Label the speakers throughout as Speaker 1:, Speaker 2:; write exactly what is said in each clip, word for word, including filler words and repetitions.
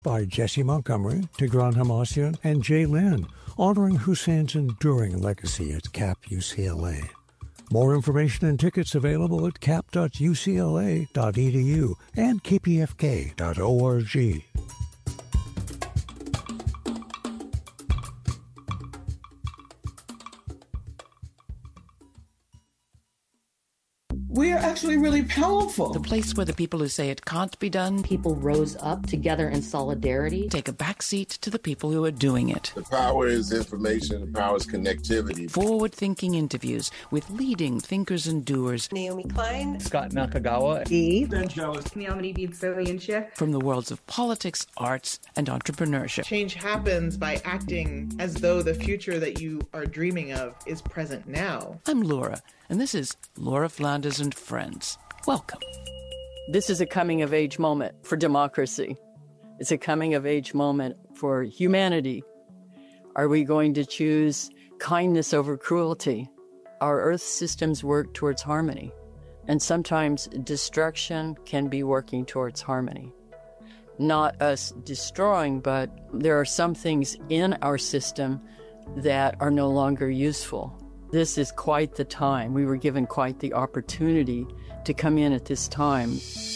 Speaker 1: By Jesse Montgomery, Tigran Hamasyan, and Jay Lynn, honoring Hussein's enduring legacy at C A P U C L A. More information and tickets available at cap dot u c l a dot e d u and k p f k dot org.
Speaker 2: We are actually really powerful.
Speaker 3: The place where the people who say it can't be done,
Speaker 4: people rose up together in solidarity,
Speaker 3: take a backseat to the people who are doing it.
Speaker 5: The power is information, the power is connectivity.
Speaker 3: Forward-thinking interviews with leading thinkers and doers.
Speaker 6: Naomi Klein,
Speaker 7: Scott Nakagawa,
Speaker 8: E.
Speaker 9: Ben Jealous,
Speaker 3: from the worlds of politics, arts, and entrepreneurship.
Speaker 10: Change happens by acting as though the future that you are dreaming of is present now.
Speaker 3: I'm Laura, and this is Laura Flanders and Friends. Welcome.
Speaker 11: This is a coming-of-age moment for democracy. It's a coming-of-age moment for humanity. Are we going to choose kindness over cruelty? Our Earth systems work towards harmony, and sometimes destruction can be working towards harmony. Not us destroying, but there are some things in our system that are no longer useful. This is quite the time. We were given quite the opportunity to come in at this time.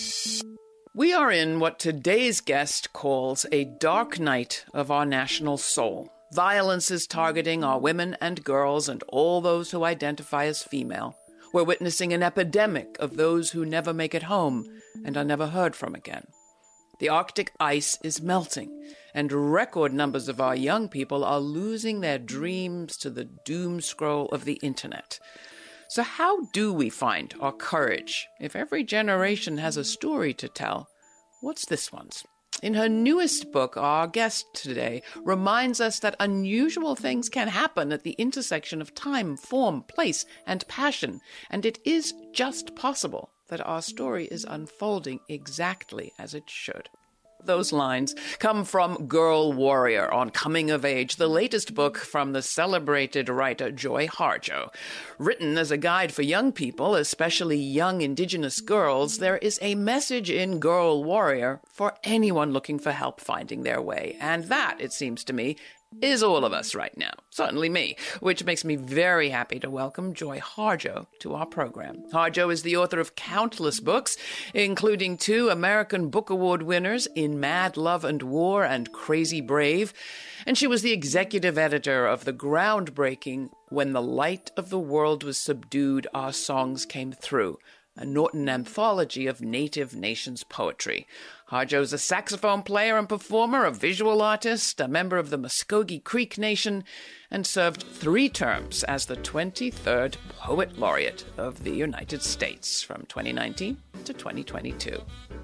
Speaker 3: We are in what today's guest calls a dark night of our national soul. Violence is targeting our women and girls and all those who identify as female. We're witnessing an epidemic of those who never make it home and are never heard from again. The Arctic ice is melting, and record numbers of our young people are losing their dreams to the doom scroll of the internet. So how do we find our courage? If every generation has a story to tell, what's this one's? In her newest book, our guest today reminds us that unusual things can happen at the intersection of time, form, place, and passion, and it is just possible that our story is unfolding exactly as it should. Those lines come from Girl Warrior on Coming of Age, the latest book from the celebrated writer Joy Harjo. Written as a guide for young people, especially young Indigenous girls, there is a message in Girl Warrior for anyone looking for help finding their way. And that, it seems to me, is all of us right now. Certainly me, which makes me very happy to welcome Joy Harjo to our program. Harjo is the author of countless books, including two American Book Award winners in Mad Love and War and Crazy Brave, and she was the executive editor of the groundbreaking When the Light of the World Was Subdued, Our Songs Came Through, a Norton anthology of Native Nations poetry. Harjo is a saxophone player and performer, a visual artist, a member of the Muskogee Creek Nation, and served three terms as the twenty-third Poet Laureate of the United States from twenty nineteen to twenty twenty-two.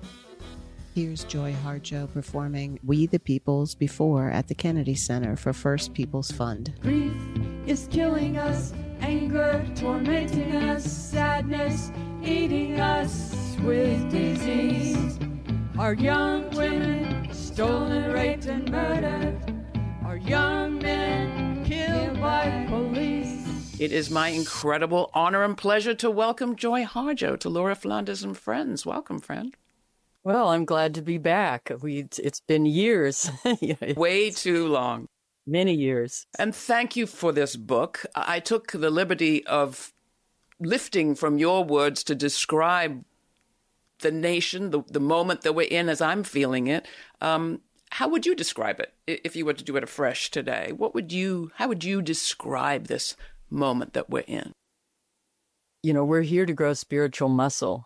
Speaker 12: Here's Joy Harjo performing We the Peoples Before at the Kennedy Center for First Peoples Fund.
Speaker 13: Grief is killing us, anger tormenting us, sadness eating us with disease. Our young women stolen, raped, and murdered. Our young men killed by police.
Speaker 3: It is my incredible honor and pleasure to welcome Joy Harjo to Laura Flanders and Friends. Welcome, friend.
Speaker 11: Well, I'm glad to be back. We, it's been years.
Speaker 3: Way too long.
Speaker 11: Many years.
Speaker 3: And thank you for this book. I took the liberty of lifting from your words to describe the nation, the, the moment that we're in as I'm feeling it. Um, how would you describe it if you were to do it afresh today? What would you, how would you describe this moment that we're in?
Speaker 11: You know, we're here to grow spiritual muscle.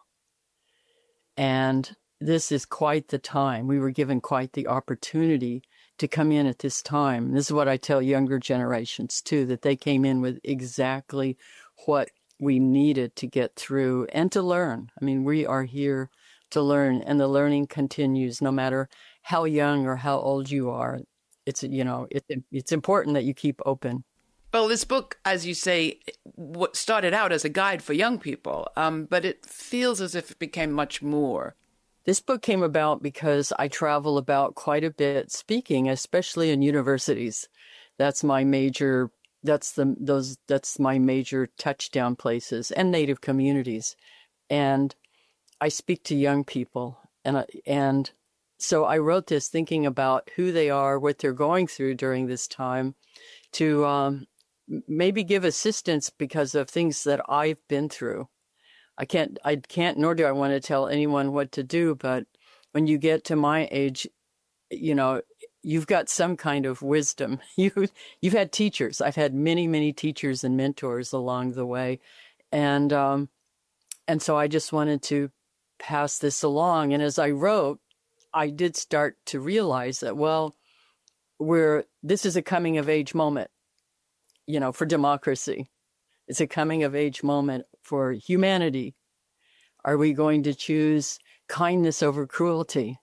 Speaker 11: And this is quite the time. We were given quite the opportunity to come in at this time. This is what I tell younger generations, too, that they came in with exactly what we needed to get through and to learn. I mean, we are here to learn, and the learning continues no matter how young or how old you are. It's, you know, it, it's important that you keep open.
Speaker 3: Well, this book, as you say, what started out as a guide for young people, um, but it feels as if it became much more.
Speaker 11: This book came about because I travel about quite a bit speaking, especially in universities. That's my major, that's the, those, that's my major touchdown places, and Native communities. And I speak to young people, and, and so I wrote this thinking about who they are, what they're going through during this time, to um, maybe give assistance because of things that I've been through. I can't, I can't, nor do I want to tell anyone what to do, but when you get to my age, you know, you've got some kind of wisdom. You, you've had teachers. I've had many, many teachers and mentors along the way. And, um, and so I just wanted to pass this along. And as I wrote, I did start to realize that, well, we're, this is a coming of age moment, you know, for democracy. It's a coming of age moment for humanity. Are we going to choose kindness over cruelty?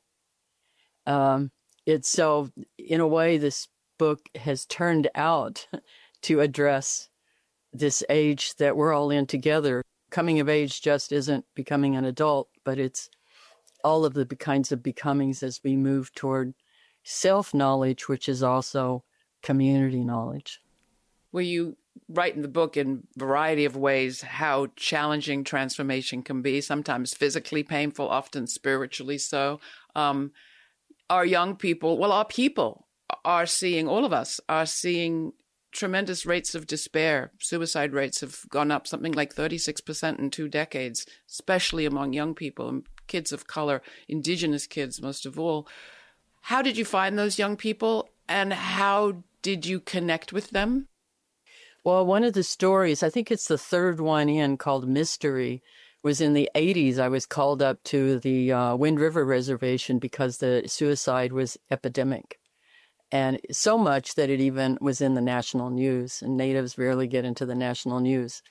Speaker 11: Um, it's so, in a way, this book has turned out to address this age that we're all in together. Coming of age just isn't becoming an adult, but it's all of the kinds of becomings as we move toward self-knowledge, which is also community knowledge.
Speaker 3: Well, you write in the book in a variety of ways how challenging transformation can be, sometimes physically painful, often spiritually so. Um, our young people, well, our people are seeing, all of us are seeing tremendous rates of despair. Suicide rates have gone up something like thirty-six percent in two decades, especially among young people and kids of color, indigenous kids most of all. How did you find those young people, and how did you connect with them?
Speaker 11: Well, one of the stories, I think it's the third one in, called Mystery, was in the eighties. I was called up to the uh, Wind River Reservation because the suicide was epidemic. And so much that it even was in the national news, and natives rarely get into the national news.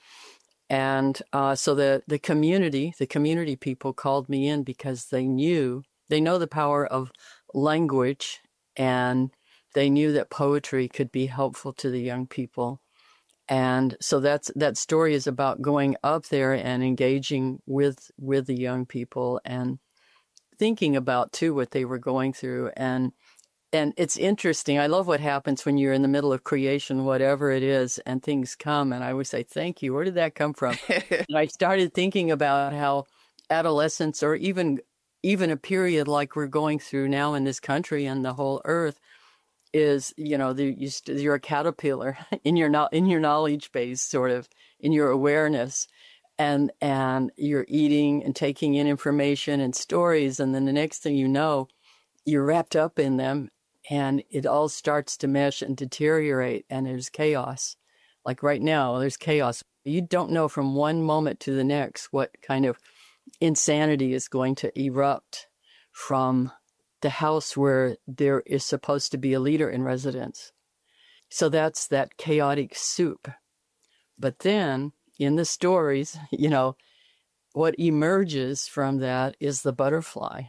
Speaker 11: And uh, so the, the community, the community people called me in because they knew, they know the power of language, and they knew that poetry could be helpful to the young people. And so that's, that story is about going up there and engaging with, with the young people and thinking about, too, what they were going through. And And it's interesting. I love what happens when you're in the middle of creation, whatever it is, and things come. And I always say, thank you. Where did that come from? And I started thinking about how adolescence, or even even a period like we're going through now in this country and the whole earth, is, you know, the, you, you're a caterpillar in your in your knowledge base, sort of, in your awareness. And, and you're eating and taking in information and stories. And then the next thing you know, you're wrapped up in them. And it all starts to mesh and deteriorate, and there's chaos. Like right now, there's chaos. You don't know from one moment to the next what kind of insanity is going to erupt from the house where there is supposed to be a leader in residence. So that's that chaotic soup. But then, in the stories, you know, what emerges from that is the butterfly.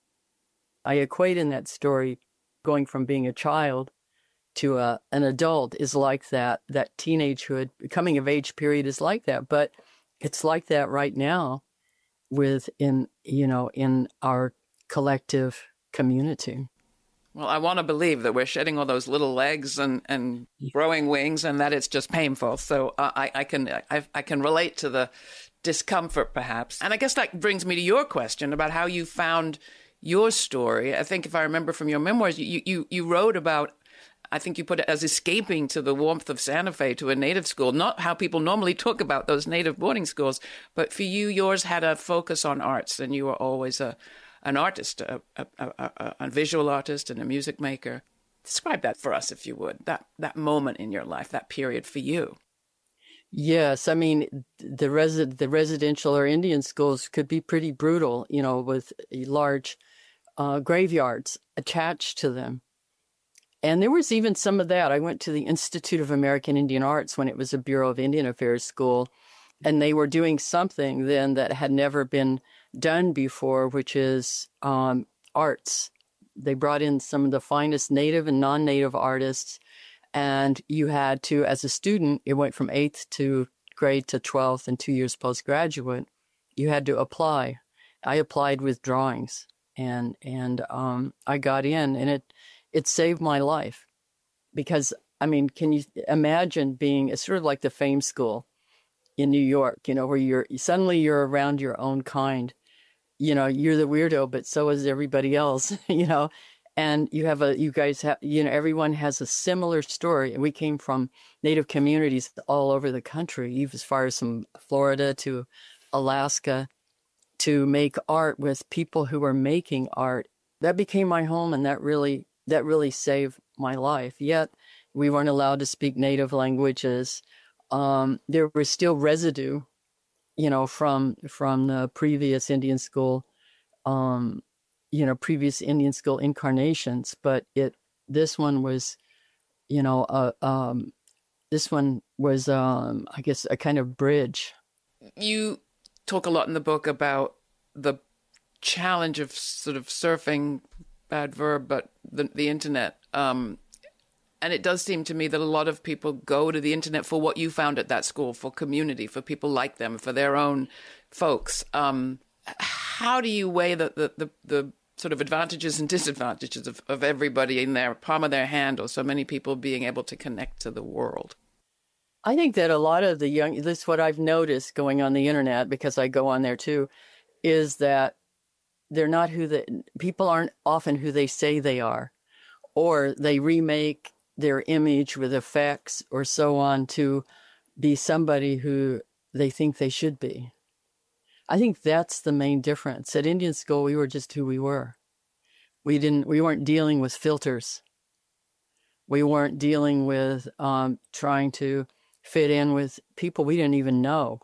Speaker 11: I equate in that story going from being a child to a, an adult is like that. That teenagehood, coming of age period is like that. But it's like that right now within, you know, in our collective community.
Speaker 3: Well, I want to believe that we're shedding all those little legs and, and growing wings, and that it's just painful. So uh, I, I can I, I can relate to the discomfort, perhaps. And I guess that brings me to your question about how you found your story. I think if I remember from your memoirs, you, you, you wrote about, I think you put it as escaping to the warmth of Santa Fe to a native school, not how people normally talk about those native boarding schools, but for you, yours had a focus on arts, and you were always a an artist, a, a, a, a visual artist and a music maker. Describe that for us, if you would, that, that moment in your life, that period for you.
Speaker 11: Yes, I mean, the resi- the residential or Indian schools could be pretty brutal, you know, with large uh, graveyards attached to them. And there was even some of that. I went to the Institute of American Indian Arts when it was a Bureau of Indian Affairs school, and they were doing something then that had never been done before, which is um, arts. They brought in some of the finest native and non-native artists, and you had to, as a student, it went from eighth to grade to twelfth and two years postgraduate, you had to apply. I applied with drawings, and and um, I got in, and it it saved my life. Because, I mean, can you imagine being, it's sort of like the Fame School in New York, you know, where you're suddenly you're around your own kind. you know, you're the weirdo, but so is everybody else, you know. And you have a, you guys have, you know, everyone has a similar story. And we came from Native communities all over the country, even as far as from Florida to Alaska, to make art with people who were making art. That became my home, and that really, that really saved my life. Yet we weren't allowed to speak Native languages. Um, there was still residue, you know, from from the previous Indian school. Um, you know, previous Indian school incarnations, but it, this one was, you know, uh, um, this one was, um, I guess, a kind of bridge.
Speaker 3: You talk a lot in the book about the challenge of sort of surfing, bad verb, but the, the internet. Um, and it does seem to me that a lot of people go to the internet for what you found at that school, for community, for people like them, for their own folks. Um, how do you weigh the, the, the, the sort of advantages and disadvantages of, of everybody in their palm of their hand, or so many people being able to connect to the world?
Speaker 11: I think that a lot of the young, this is what I've noticed going on the internet, because I go on there too, is that they're not who the, people aren't often who they say they are, or they remake their image with effects or so on to be somebody who they think they should be. I think that's the main difference. At Indian school, we were just who we were. We didn't. We weren't dealing with filters. We weren't dealing with um, trying to fit in with people we didn't even know,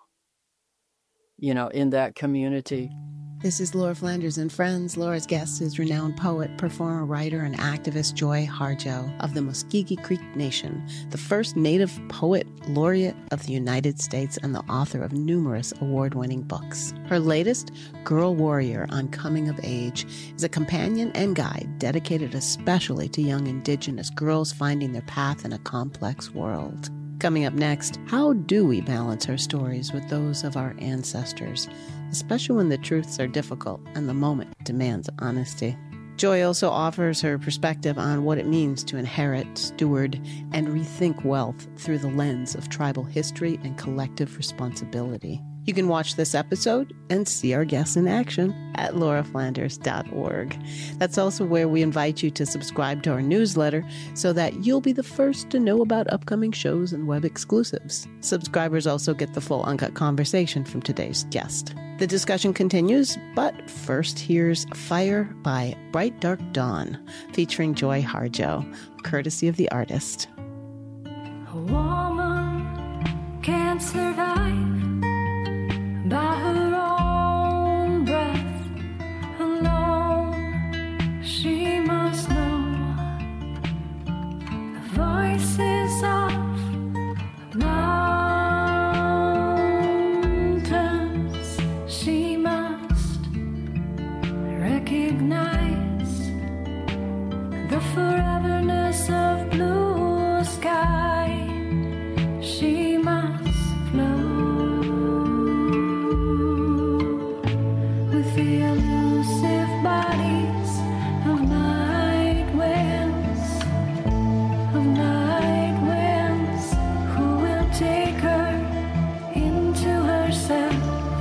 Speaker 11: you know, in that community.
Speaker 12: This is Laura Flanders and Friends. Laura's guest is renowned poet, performer, writer, and activist Joy Harjo of the Muscogee Creek Nation, the first Native poet laureate of the United States and the author of numerous award-winning books. Her latest, Girl Warrior on Coming of Age, is a companion and guide dedicated especially to young Indigenous girls finding their path in a complex world. Coming up next, how do we balance her stories with those of our ancestors, especially when the truths are difficult and the moment demands honesty? Joy also offers her perspective on what it means to inherit, steward, and rethink wealth through the lens of tribal history and collective responsibility. You can watch this episode and see our guests in action at laura flanders dot org. That's also where we invite you to subscribe to our newsletter so that you'll be the first to know about upcoming shows and web exclusives. Subscribers also get the full uncut conversation from today's guest. The discussion continues, but first here's Fire by Bright Dark Dawn, featuring Joy Harjo, courtesy of the artist.
Speaker 13: A woman can't survive by her own breath alone. She must know the voices of mountains. She must recognize the foreverness of blue sky. She must flow with the elusive bodies of night winds, of night winds, who will take her into herself.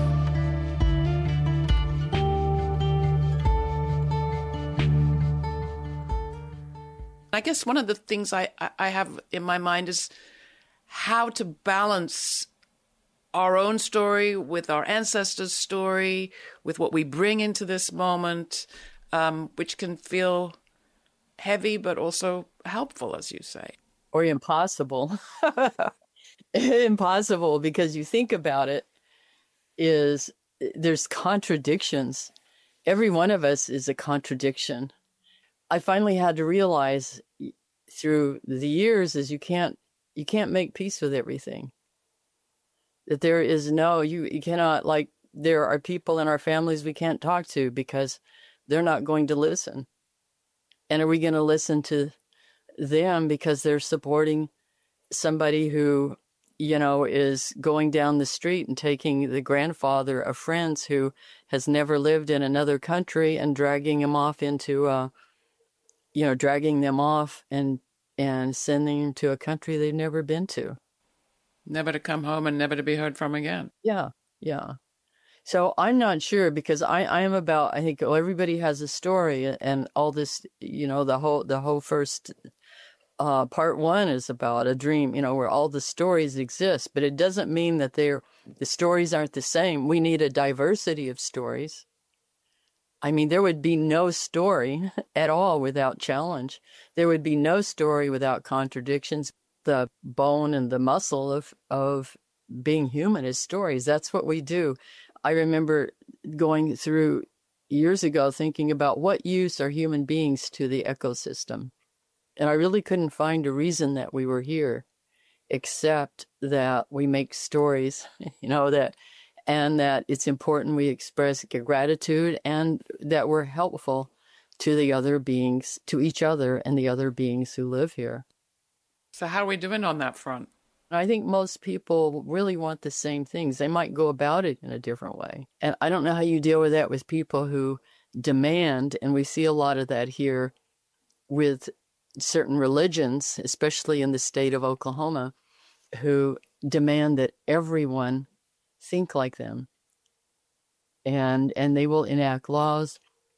Speaker 3: I guess one of the things I, I have in my mind is how to balance our own story with our ancestors' story, with what we bring into this moment, um, which can feel heavy but also helpful, as you say.
Speaker 11: Or impossible. Impossible, because you think about it, is there's contradictions. Every one of us is a contradiction. I finally had to realize through the years is you can't you can't make peace with everything. That there is no, you, you cannot, like, there are people in our families we can't talk to because they're not going to listen. And are we going to listen to them because they're supporting somebody who, you know, is going down the street and taking the grandfather of friends who has never lived in another country and dragging him off into, uh, you know, dragging them off and, and sending them to a country they've never been to.
Speaker 3: Never to come home and never to be heard from again.
Speaker 11: Yeah, yeah. So I'm not sure because I, I am about, I think, oh, everybody has a story and all this, you know, the whole, the whole first uh, part one is about a dream, you know, where all the stories exist, but it doesn't mean that they're, the stories aren't the same. We need a diversity of stories. I mean, there would be no story at all without challenge. There would be no story without contradictions. The bone and the muscle of, of being human is stories. That's what we do. I remember going through years ago thinking about what use are human beings to the ecosystem. And I really couldn't find a reason that we were here, except that we make stories, you know, that, and that it's important we express gratitude and that we're helpful to the other beings, to each other and the other beings who live here.
Speaker 3: So how are we doing on that front?
Speaker 11: I think most people really want the same things. They might go about it in a different way. And I don't know how you deal with that with people who demand, and we see a lot of that here with certain religions, especially in the state of Oklahoma, who demand that everyone think like them. And and they will enact laws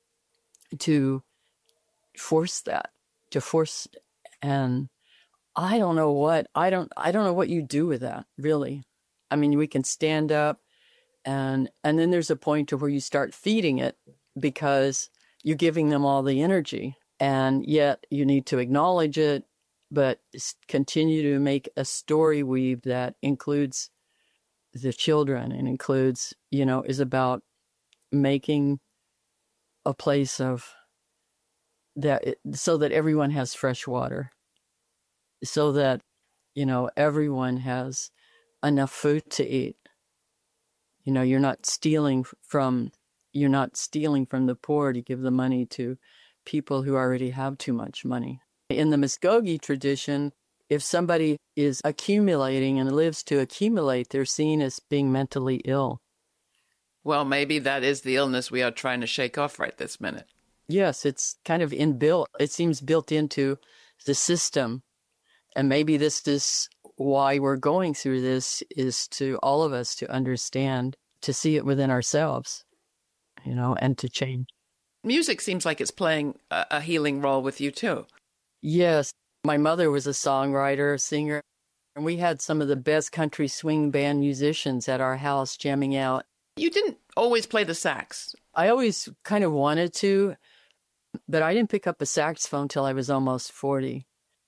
Speaker 11: to force that, to force and I don't know what, I don't, I don't know what you do with that, really. I mean, we can stand up and, and then there's a point to where you start feeding it because you're giving them all the energy and yet you need to acknowledge it, but continue to make a story weave that includes the children and includes, you know, is about making a place of that, so that everyone has fresh water. So that, you know, everyone has enough food to eat. You know, you're not stealing from, you're not stealing from the poor to give the money to people who already have too much money. In the Muskogee tradition, if somebody is accumulating and lives to accumulate, they're seen as being mentally ill.
Speaker 3: Well, maybe that is the illness we are trying to shake off right this minute.
Speaker 11: Yes, it's kind of inbuilt. It seems built into the system. And maybe this is why we're going through this, is to all of us to understand, to see it within ourselves, you know, and to change.
Speaker 3: Music seems like it's playing a, a healing role with you, too.
Speaker 11: Yes. My mother was a songwriter, a singer, and we had some of the best country swing band musicians at our house jamming out.
Speaker 3: You didn't always play the sax.
Speaker 11: I always kind of wanted to, but I didn't pick up a saxophone till I was almost forty.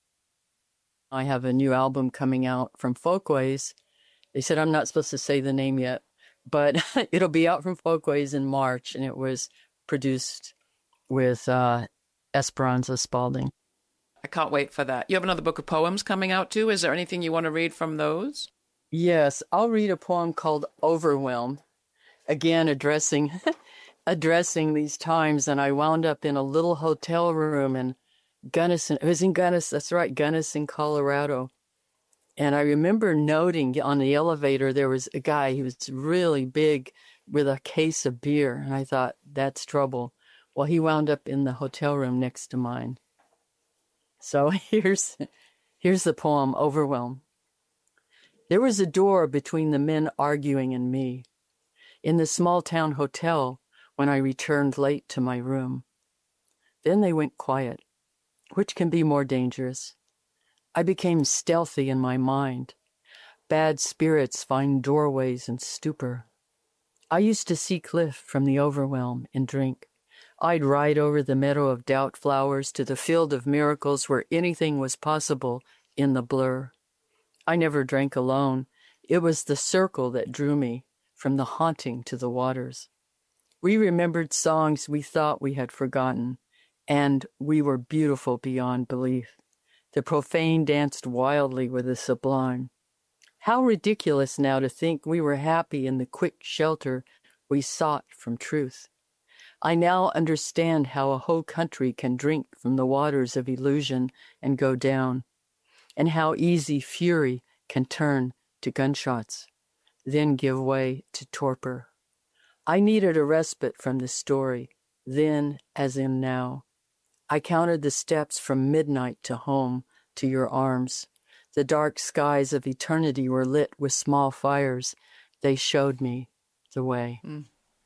Speaker 11: I have a new album coming out from Folkways. They said I'm not supposed to say the name yet, but it'll be out from Folkways in March, and it was produced with uh, Esperanza Spalding.
Speaker 3: I can't wait for that. You have another book of poems coming out, too. Is there anything you want to read from those?
Speaker 11: Yes, I'll read a poem called Overwhelm, again addressing addressing these times, and I wound up in a little hotel room in Gunnison. It was in Gunnison, that's right, Gunnison, Colorado. And I remember noting on the elevator, there was a guy, he was really big with a case of beer. And I thought, that's trouble. Well, he wound up in the hotel room next to mine. So here's, here's the poem, Overwhelm. There was a door between the men arguing and me in the small town hotel when I returned late to my room. Then they went quiet. Which can be more dangerous? I became stealthy in my mind. Bad spirits find doorways in stupor. I used to seek lift from the overwhelm and drink. I'd ride over the meadow of doubt flowers to the field of miracles where anything was possible in the blur. I never drank alone. It was the circle that drew me from the haunting to the waters. We remembered songs we thought we had forgotten. And we were beautiful beyond belief. The profane danced wildly with the sublime. How ridiculous now to think we were happy in the quick shelter we sought from truth. I now understand how a whole country can drink from the waters of illusion and go down, and how easy fury can turn to gunshots, then give way to torpor. I needed a respite from the story, then as in now. I counted the steps from midnight to home, to your arms. The dark skies of eternity were lit with small fires. They showed me the way.
Speaker 3: Mm.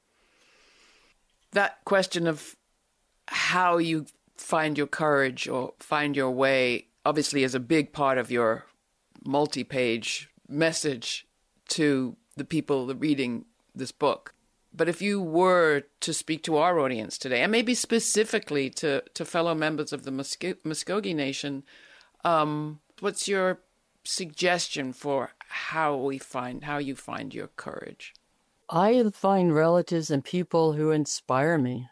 Speaker 3: That question of how you find your courage or find your way obviously is a big part of your multi-page message to the people that are reading this book. But if you were to speak to our audience today, and maybe specifically to, to fellow members of the Musk- Muskogee Nation, um, what's your suggestion for how we find, how you find your courage?
Speaker 11: I find relatives and people who inspire me.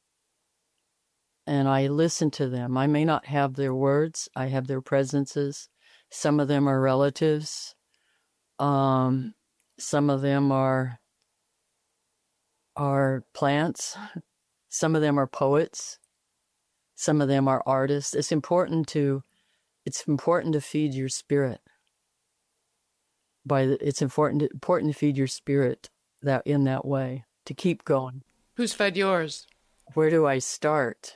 Speaker 11: And I listen to them. I may not have their words. I have their presences. Some of them are relatives. Um, some of them are are plants. Some of them are poets. Some of them are artists. It's important to it's important to feed your spirit. By the, it's important to, important to feed your spirit that in that way, to keep going.
Speaker 3: Who's fed yours?
Speaker 11: Where do I start?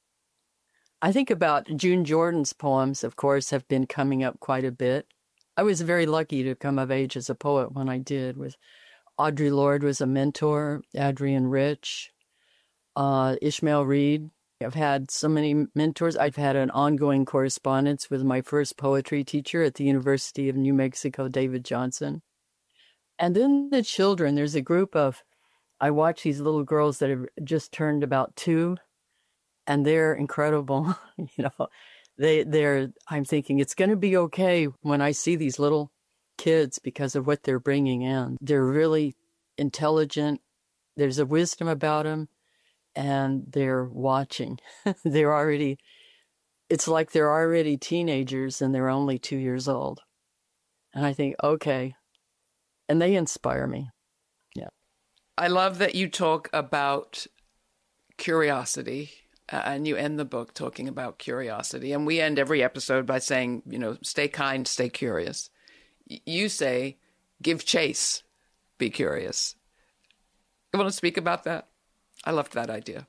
Speaker 11: I think about June Jordan's poems, of course, have been coming up quite a bit. I was very lucky to come of age as a poet when I did. With Audre Lorde was a mentor, Adrienne Rich, uh, Ishmael Reed. I've had so many mentors. I've had an ongoing correspondence with my first poetry teacher at the University of New Mexico, David Johnson. And then the children, there's a group of, I watch these little girls that have just turned about two, and they're incredible. you know, they, they're, I'm thinking it's going to be okay when I see these little kids because of what they're bringing in. They're really intelligent. There's a wisdom about them, and they're watching. they're already, it's like they're already teenagers and they're only two years old. And I think, okay. And they inspire me. Yeah.
Speaker 3: I love that you talk about curiosity, uh, and you end the book talking about curiosity. And we end every episode by saying, you know, stay kind, stay curious. Y- you say, give chase, be curious. You want to speak about that? I loved that idea.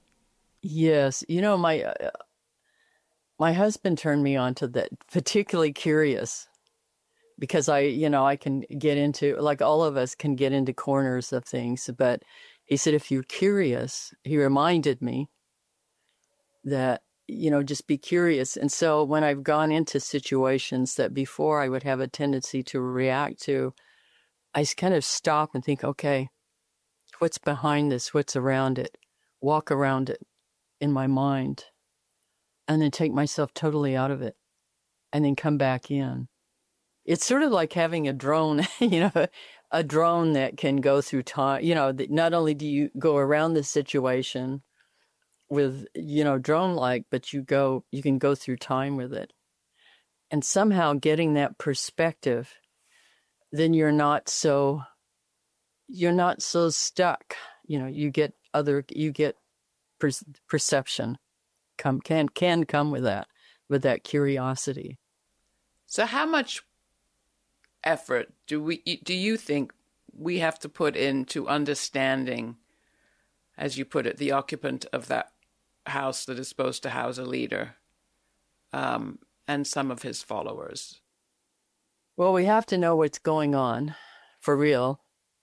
Speaker 11: Yes. You know, my, uh, my husband turned me on to that, particularly curious. Because I, you know, I can get into, like all of us can get into corners of things. But he said, if you're curious, he reminded me that, you know, just be curious. And so when I've gone into situations that before I would have a tendency to react to, I kind of stop and think, okay, what's behind this? What's around it? Walk around it in my mind, and then take myself totally out of it, and then come back in. It's sort of like having a drone, you know, a drone that can go through time. You know, not only do you go around the situation with, you know, drone-like, but you go, you can go through time with it. And somehow getting that perspective, then you're not so, you're not so stuck. You know, you get other, you get per, perception come, can, can come with that, with that curiosity.
Speaker 3: So how much effort do we do you think we have to put into understanding, as you put it, the occupant of that house that is supposed to house a leader, um, and some of his followers?
Speaker 11: Well, we have to know what's going on for real,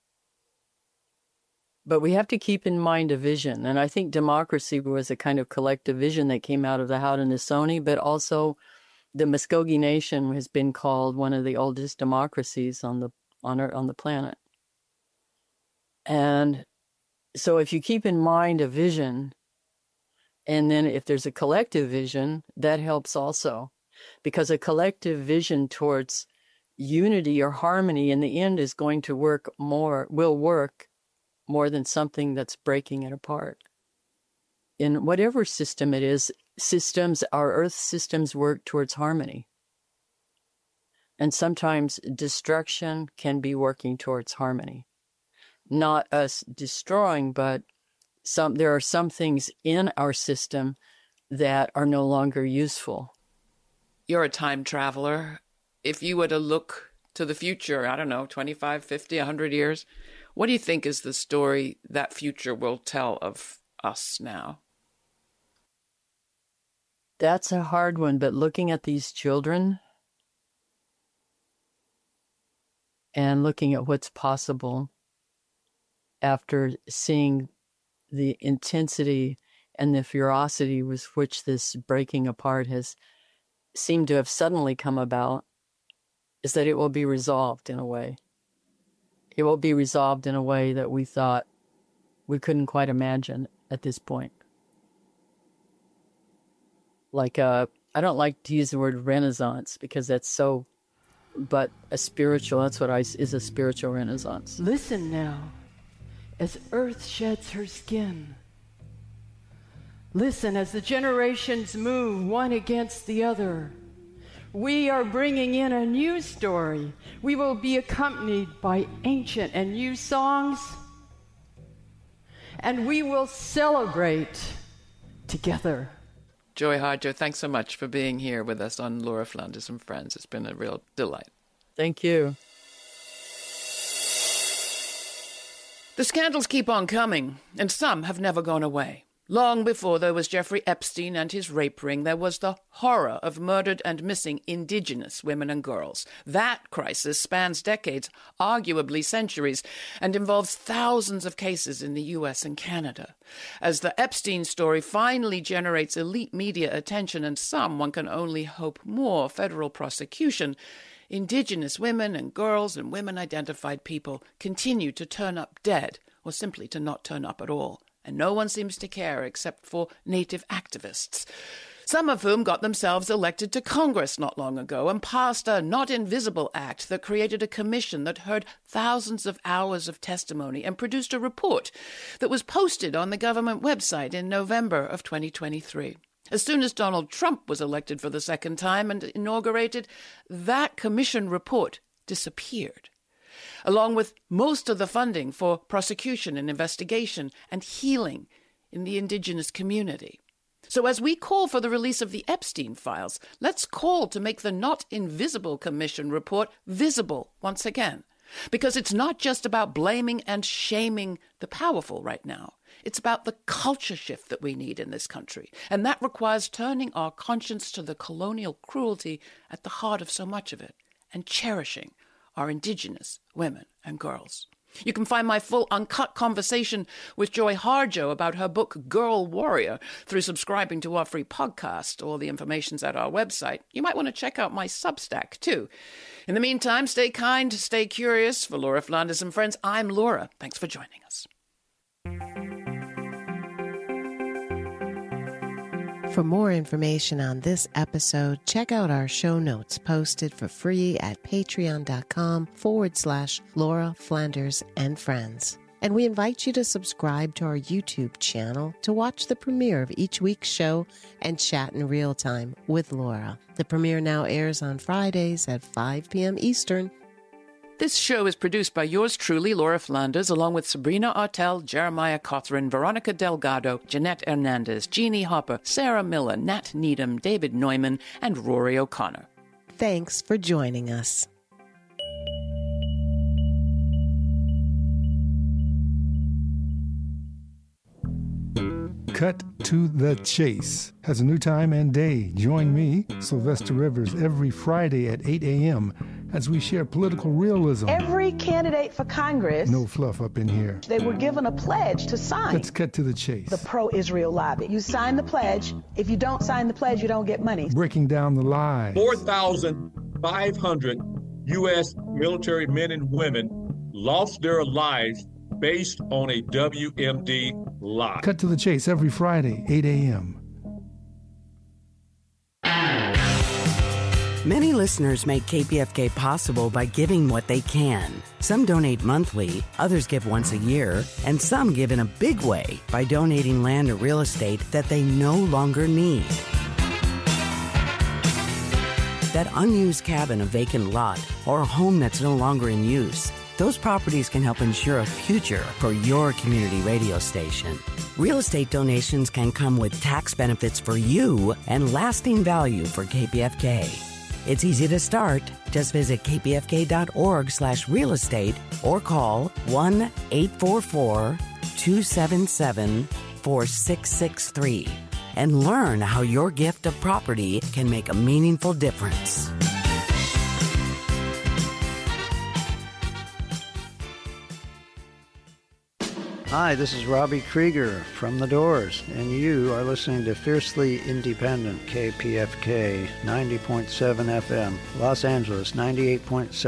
Speaker 11: but we have to keep in mind a vision. And I think democracy was a kind of collective vision that came out of the Haudenosaunee, but also the Muskogee Nation has been called one of the oldest democracies on the on our, on the planet. And so if you keep in mind a vision, and then if there's a collective vision, that helps also. Because a collective vision towards unity or harmony in the end is going to work more, will work more than something that's breaking it apart. In whatever system it is, systems, our Earth systems work towards harmony. And sometimes destruction can be working towards harmony. Not us destroying, but some there are some things in our system that are no longer useful.
Speaker 3: You're a time traveler. If you were to look to the future, I don't know, twenty-five, fifty, one hundred years, what do you think is the story that future will tell of us now?
Speaker 11: That's a hard one, but looking at these children and looking at what's possible, after seeing the intensity and the ferocity with which this breaking apart has seemed to have suddenly come about, is that it will be resolved in a way. It will be resolved in a way that we thought we couldn't quite imagine at this point. Like, a, I don't like to use the word renaissance because that's so, but a spiritual, that's what I, is a spiritual renaissance.
Speaker 2: Listen now, as earth sheds her skin. Listen as the generations move one against the other. We are bringing in a new story. We will be accompanied by ancient and new songs, and we will celebrate together.
Speaker 3: Joy Harjo, thanks so much for being here with us on Laura Flanders and Friends. It's been a real delight.
Speaker 11: Thank you.
Speaker 3: The scandals keep on coming, and some have never gone away. Long before there was Jeffrey Epstein and his rape ring, there was the horror of murdered and missing indigenous women and girls. That crisis spans decades, arguably centuries, and involves thousands of cases in the U S and Canada. As the Epstein story finally generates elite media attention and some, one can only hope, more federal prosecution, indigenous women and girls and women-identified people continue to turn up dead or simply to not turn up at all. And no one seems to care except for Native activists, some of whom got themselves elected to Congress not long ago and passed a Not Invisible Act that created a commission that heard thousands of hours of testimony and produced a report that was posted on the government website in November of twenty twenty-three. As soon as Donald Trump was elected for the second time and inaugurated, that commission report disappeared, along with most of the funding for prosecution and investigation and healing in the indigenous community. So as we call for the release of the Epstein files, let's call to make the Not Invisible Commission report visible once again. Because it's not just about blaming and shaming the powerful right now. It's about the culture shift that we need in this country. And that requires turning our conscience to the colonial cruelty at the heart of so much of it and cherishing our indigenous women and girls. You can find my full uncut conversation with Joy Harjo about her book Girl Warrior through subscribing to our free podcast. All the information's at our website. You might want to check out my Substack too. In the meantime, stay kind, stay curious. For Laura Flanders and Friends, I'm Laura. Thanks for joining us.
Speaker 12: For more information on this episode, check out our show notes posted for free at patreon.com forward slash Laura Flanders and Friends. And we invite you to subscribe to our YouTube channel to watch the premiere of each week's show and chat in real time with Laura. The premiere now airs on Fridays at five p.m. Eastern.
Speaker 3: This show is produced by yours truly, Laura Flanders, along with Sabrina Artel, Jeremiah Cothran, Veronica Delgado, Jeanette Hernandez, Jeannie Hopper, Sarah Miller, Nat Needham, David Neumann, and Rory O'Connor.
Speaker 12: Thanks for joining us.
Speaker 6: Cut to the Chase has a new time and day. Join me, Sylvester Rivers, every Friday at eight a.m. as we share political realism.
Speaker 7: Every candidate for Congress,
Speaker 6: no fluff up in here.
Speaker 7: They were given a pledge to sign.
Speaker 6: Let's cut to the chase.
Speaker 7: The pro-Israel lobby. You sign the pledge. If you don't sign the pledge, you don't get money.
Speaker 6: Breaking down the lies.
Speaker 8: four thousand five hundred U S military men and women lost their lives based on a W M D lie.
Speaker 6: Cut to the Chase every Friday, eight a.m.
Speaker 9: Many listeners make K P F K possible by giving what they can. Some donate monthly, others give once a year, and some give in a big way by donating land or real estate that they no longer need. That unused cabin, a vacant lot, or a home that's no longer in use, those properties can help ensure a future for your community radio station. Real estate donations can come with tax benefits for you and lasting value for K P F K. It's easy to start. Just visit kpfk.org slash real estate or call one eight four four, two seven seven, four six six three and learn how your gift of property can make a meaningful difference.
Speaker 14: Hi, this is Robbie Krieger from The Doors, and you are listening to Fiercely Independent K P F K ninety point seven F M, Los Angeles ninety-eight point seven.